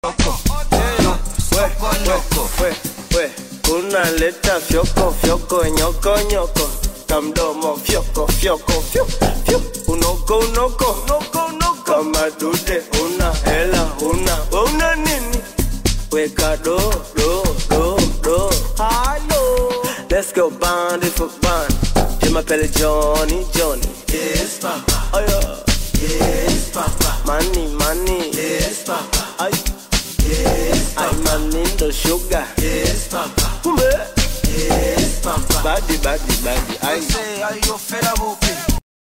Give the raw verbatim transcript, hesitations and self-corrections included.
Unaleta fioko fioko nyoko nyoko kamdomo fioko fioko fiu fiu unoko unoko unoko unoko kama dude una hela una una nini weka do do do do hello let's go band for band je m'appelle Johnny Johnny yes papa oh yeah yes papa money money yes papa ay yes papa I'm in the sugar yes papa kumbe yes papa body body body I say are you fed up